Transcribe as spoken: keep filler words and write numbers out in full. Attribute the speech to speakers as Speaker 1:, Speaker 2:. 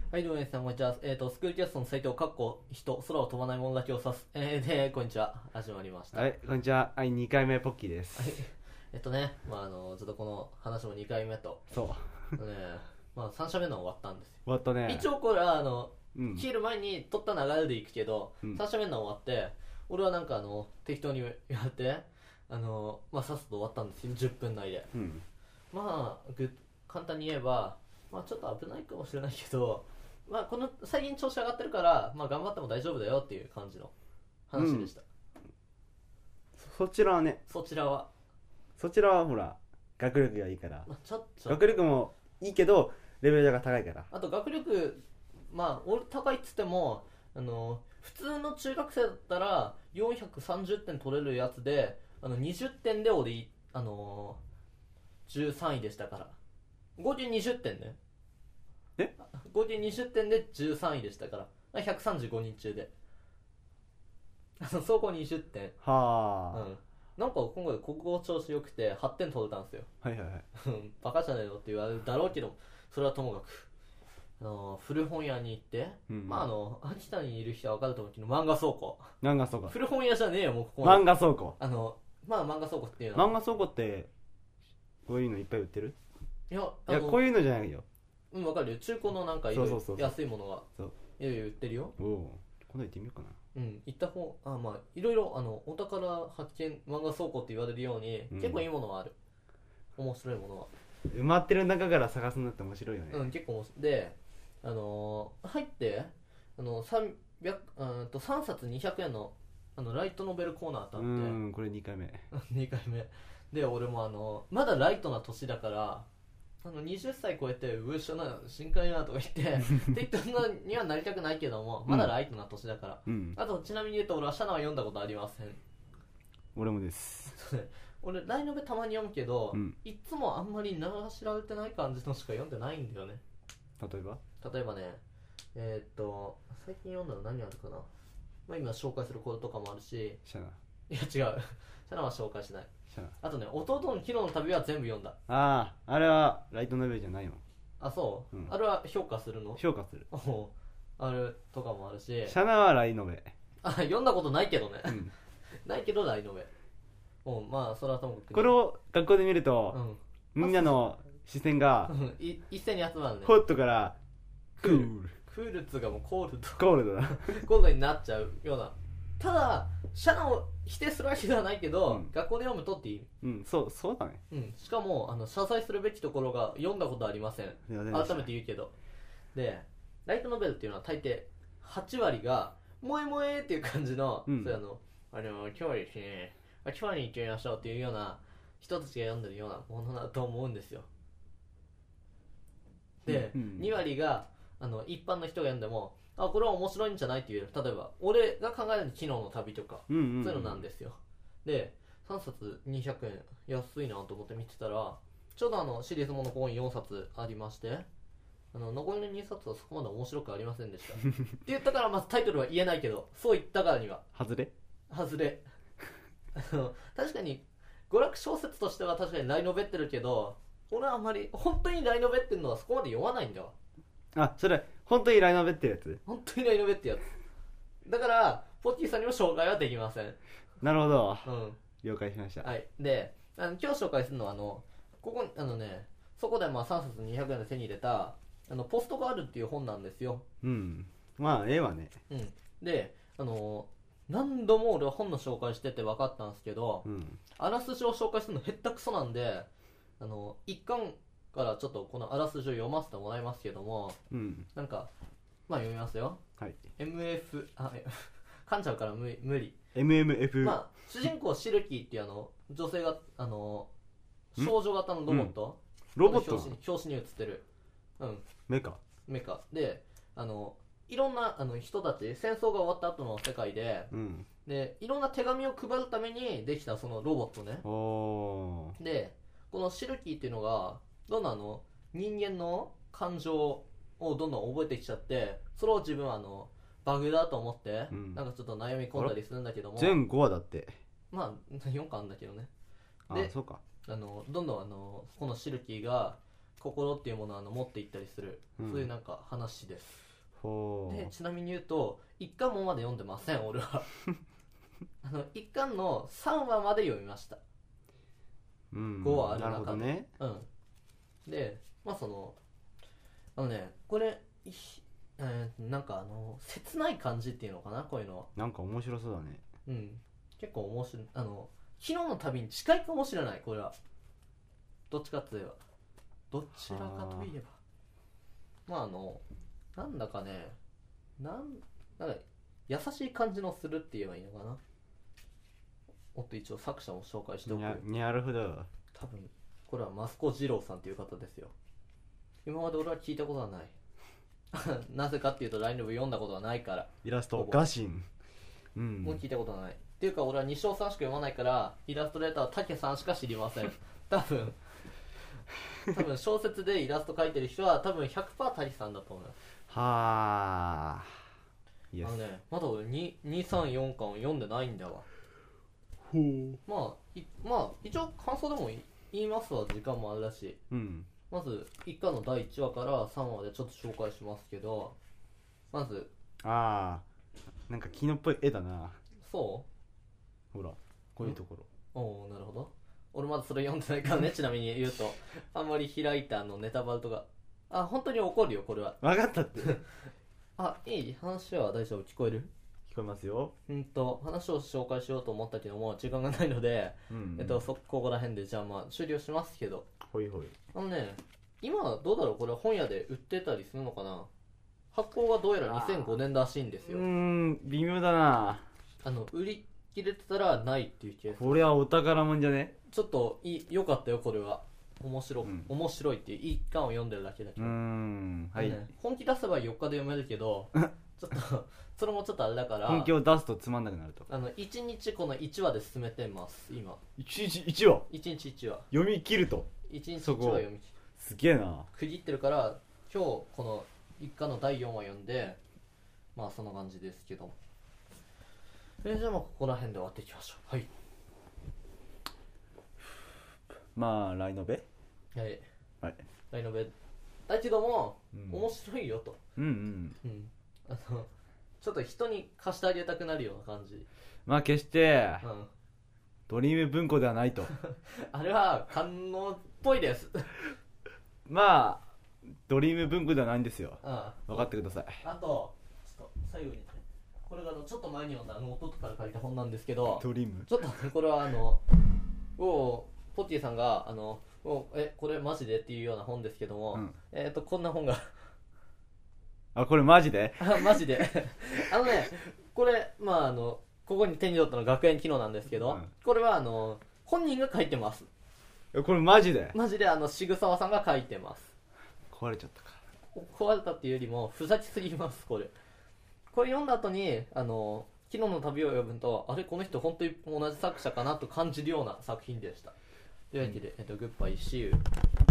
Speaker 1: はい、どうも皆さん、こんにちは。えっ、ー、と、スクールキャストのサイトをかっこ人、空を飛ばないものだけを指す。えー、で、こんにちは。始まりました。
Speaker 2: はい、こんにちは。はい、にかいめポッキーです。
Speaker 1: はい。えっとね、まああの、ちょっとこの話もにかいめと。
Speaker 2: そう。
Speaker 1: ね、まあさん社目の終わったんですよ。
Speaker 2: 終わったね。
Speaker 1: 一応これは、あの、
Speaker 2: うん、
Speaker 1: 切る前に撮った流れでいくけど、うん、さん社目の終わって、俺はなんかあの、適当にやって、あの、まあさっさと終わったんですよ。じゅっぷん内で。うん、まあ、ぐ簡単に言えば、まあちょっと危ないかもしれないけど、まあ、この最近調子上がってるから、まあ、頑張っても大丈夫だよっていう感じの話でした、うん、
Speaker 2: そちらはね
Speaker 1: そちらは
Speaker 2: そちらはほら学力がいいから、
Speaker 1: まあ、ちょっと
Speaker 2: 学力もいいけどレベルが高いから。
Speaker 1: あと学力まあ俺高いっつってもあの普通の中学生だったらよんひゃくさんじゅってん取れるやつであのにじゅってんで俺あのじゅうさんいでしたから合計にじゅってんね。
Speaker 2: え
Speaker 1: 合計にじゅってんでじゅうさんいでしたからひゃくさんじゅうごにん中で総合にじゅってん
Speaker 2: はあ、
Speaker 1: うん、なんか今回国語調子良くてはってん取れたんですよ。
Speaker 2: はいはいはい
Speaker 1: バカじゃねえのって言われるだろうけどそれはともかくあの古本屋に行って、うん、まああの秋田にいる人は分かると思うけど漫画倉庫
Speaker 2: 漫画倉庫
Speaker 1: 古本屋じゃねえよもうここ
Speaker 2: 漫画倉庫
Speaker 1: あのまあ漫画倉庫っていうのは
Speaker 2: 漫画倉庫ってこういうのいっぱい売ってる。
Speaker 1: いや
Speaker 2: いやこういうのじゃないよ。
Speaker 1: うん、分かるよ。中古のなんかいろいろ安いものがいろいろ売ってるよ。
Speaker 2: おお、今度行ってみようかな。
Speaker 1: うん、行った方あまあいろいろあのお宝発見漫画倉庫って言われるように、うん、結構いいものはある。面白いものは
Speaker 2: 埋まってる中から探すのって面白いよね。
Speaker 1: うん、結構面白い。で、あのー、入ってあのさんびゃくうんとさんさつにひゃくえんのあのライトノベルコーナーってあって、う
Speaker 2: んこれにかいめ
Speaker 1: にかいめで俺もあのまだライトな年だからあのはたち超えて上下な深海なとか言って適当にはなりたくないけどもまだライトな年だから、うん、あとちなみに言うと俺はシャナは読んだことありません。
Speaker 2: 俺もです
Speaker 1: 俺ライノベたまに読むけど、うん、いつもあんまり名が知られてない感じのしか読んでないんだよね。
Speaker 2: 例えば
Speaker 1: 例えばねえー、っと最近読んだの何あるかな、まあ、今紹介することとかもあるし
Speaker 2: シャナ
Speaker 1: いや違うシャナは紹介しない。あとね弟の昨日の旅は全部読んだ。
Speaker 2: あああれはライトノベルじゃないの。
Speaker 1: あそう、うん、あれは評価するの。
Speaker 2: 評価する
Speaker 1: あれとかもあるしシ
Speaker 2: ャナはライノベ
Speaker 1: あ読んだことないけどね、うん、ないけどライノベもうまあそれはともかく、ね、
Speaker 2: これを学校で見ると、うん、みんなの視線が
Speaker 1: 一斉に集まるね。
Speaker 2: ホットから
Speaker 1: クールクールっつうかもうコールド
Speaker 2: コールドだ
Speaker 1: コールドになっちゃうような。ただシャナを否定するわけではないけど、うん、学校で読むとっていい。
Speaker 2: うんそうそうだね、
Speaker 1: うん、しかもあの謝罪するべきところが読んだことありません。改めて言うけどでライトノベルっていうのは大抵はちわりが萌え萌えっていう感じの、うん、そういうあのあの今日はですね今日に行ってみましょうっていうような人たちが読んでるようなものだと思うんですよ。で、うんうん、にわりがあの一般の人が読んでもあこれは面白いんじゃないっていう例えば俺が考える昨日の旅とか、うんうんうん、そういうのなんですよ。でさんさつにひゃくえん安いなと思って見てたらちょうどあのシリーズもの本よんさつありましてあの残りのにさつはそこまで面白くありませんでしたって言ったからまずタイトルは言えないけどそう言ったからには
Speaker 2: 外れ
Speaker 1: 外れ確かに娯楽小説としては確かにライノベってるけど俺はあんまり本当にライノベってるのはそこまで読まないんだわ。
Speaker 2: あそれ本当にライノベってやつ
Speaker 1: 本当にライノベってやつだからポッキーさんにも紹介はできません。
Speaker 2: なるほど、
Speaker 1: うん、
Speaker 2: 了解しました。
Speaker 1: はいであの今日紹介するのはあのここあのねそこでまあさんさつにひゃくえんで手に入れたあのポストガールっていう本なんですよ。
Speaker 2: うんまあええわね。
Speaker 1: うんであの何度も俺は本の紹介してて分かったんですけど、うん、あらすじを紹介するのへったくそなんであの一貫からちょっとこのあらすじを読ませてもらいますけども、うん、なんかまあ読みますよ。はい。エムエフ あ噛んじゃうから無無理。
Speaker 2: エムエムエフ。
Speaker 1: まあ主人公シルキーっていうあの女性があの少女型のロボット。
Speaker 2: うん、ロボット。
Speaker 1: 表紙に表紙に写ってる。うん。
Speaker 2: メカ。
Speaker 1: メカであのいろんなあの人たち戦争が終わった後の世界で、うん、でいろんな手紙を配るためにできたそのロボットね。おー。でこのシルキーっていうのがどんどんあの人間の感情をどんどん覚えてきちゃってそれを自分はあのバグだと思って、うん、なんかちょっと悩み込んだりするんだけども
Speaker 2: 全ごわだって
Speaker 1: まあよんかあるんだけどね。
Speaker 2: であそうか
Speaker 1: あのどんどんあのこのシルキーが心っていうものをあの持っていったりする、
Speaker 2: うん、
Speaker 1: そういうなんか話です。
Speaker 2: ほう。
Speaker 1: でちなみに言うと一巻もまで読んでません俺はあの一巻のさんわまで読みました、
Speaker 2: うん、
Speaker 1: ごわある中で。
Speaker 2: なるほどね。
Speaker 1: うんでまあそのあのねこれ、えー、なんかあの切ない感じっていうのかな、こういうのは。
Speaker 2: なんか面白そうだね。
Speaker 1: うん結構面白い。あの昨日の旅に近いかもしれない、これは。どっちかといえばどちらかといえばまああのなんだかねなんなんか優しい感じのするって言えばいいのかな。もっと一応作者も紹介しておく。
Speaker 2: なるほど。
Speaker 1: 多分これは益子二郎さんという方ですよ。今まで俺は聞いたことはないなぜかっていうとラインラブ読んだことはないから。
Speaker 2: イラストガシン、
Speaker 1: うん、もう聞いたことはないっていうか、俺は西尾さんしか読まないからイラストレーターは竹さんしか知りません多分多分小説でイラスト描いてる人は多分 ひゃくパーセント 滝さんだと思います。
Speaker 2: はあ。
Speaker 1: あのねまだ俺に、に、さん、よんかんを読んでないんだわ。
Speaker 2: ほう。
Speaker 1: まあいまあ一応感想でも言いますわ、時間もあるらしい。
Speaker 2: うん。
Speaker 1: まずいっかんのだいいちわからさんわまでちょっと紹介しますけど、まず
Speaker 2: ああなんか昨日っぽい絵だな。
Speaker 1: そう
Speaker 2: ほらこういうところ。
Speaker 1: おおなるほど。俺まだそれ読んでないからねちなみに言うとあんまり開いたのネタバレとかあ本当に怒るよこれは。
Speaker 2: 分かったって
Speaker 1: あいい話は大丈夫、聞こえる？
Speaker 2: 聞こえますよ。
Speaker 1: うんと話を紹介しようと思ったけども時間がないので、うんうん、えっとそここら辺でじゃあまあ終了しますけど。
Speaker 2: ほいほい。あ
Speaker 1: のね今どうだろう、これ本屋で売ってたりするのかな。発行がどうやらにせんごねんらしいんですよ。
Speaker 2: うーん微妙だな。
Speaker 1: あの売り切れてたらないっていうケース。
Speaker 2: これはお宝もんじゃね。
Speaker 1: ちょっとい良かったよこれは。面白、うん、面白いっていう一巻を読んでるだけだけど、うー
Speaker 2: ん、はい、
Speaker 1: ね、本気出せばよっかで読めるけどちょっとそれもちょっとあれだから
Speaker 2: 本気を出すとつまんなくなると。
Speaker 1: あのいちにちこのいちわで進めてます今。
Speaker 2: いちにちいちわ
Speaker 1: いちにちいちわ
Speaker 2: 読み切ると。
Speaker 1: いちにちいちわ読み切る。
Speaker 2: すげえな。
Speaker 1: 区切ってるから今日この一巻のだいよんわ読んでまあそんな感じですけど、えー、じゃあまあここら辺で終わっていきましょう。はい。
Speaker 2: まあライノベ
Speaker 1: はい、
Speaker 2: はい、
Speaker 1: ライノベだけども、うん、面白いよと。
Speaker 2: うんうんうん、
Speaker 1: あのちょっと人に貸してあげたくなるような感じ。
Speaker 2: まあ決して、
Speaker 1: うん、
Speaker 2: ドリーム文庫ではないと
Speaker 1: あれは官能っぽいです
Speaker 2: まあドリーム文庫ではないんですよ。
Speaker 1: ああ
Speaker 2: 分かってください。
Speaker 1: あとちょっと最後にね、これがちょっと前に読んだあの弟から書いた本なんですけど、
Speaker 2: ドリーム
Speaker 1: ちょっとこれはあのおポッティさんがあのおえこれマジでっていうような本ですけども、うん、えっ、ー、とこんな本が
Speaker 2: あこれマジで
Speaker 1: あマジであのねこれまああのここに手に取ったの学園機能なんですけど、うん、これはあの本人が書いてます。
Speaker 2: これマジで
Speaker 1: マジであの渋沢さんが書いてます。
Speaker 2: 壊れちゃったか。
Speaker 1: 壊れたっていうよりもふざけすぎますこれ。これ読んだ後にあの昨日の旅を読むとあれこの人本当に同じ作者かなと感じるような作品でした。というわけで、えっと、グッバイシーユー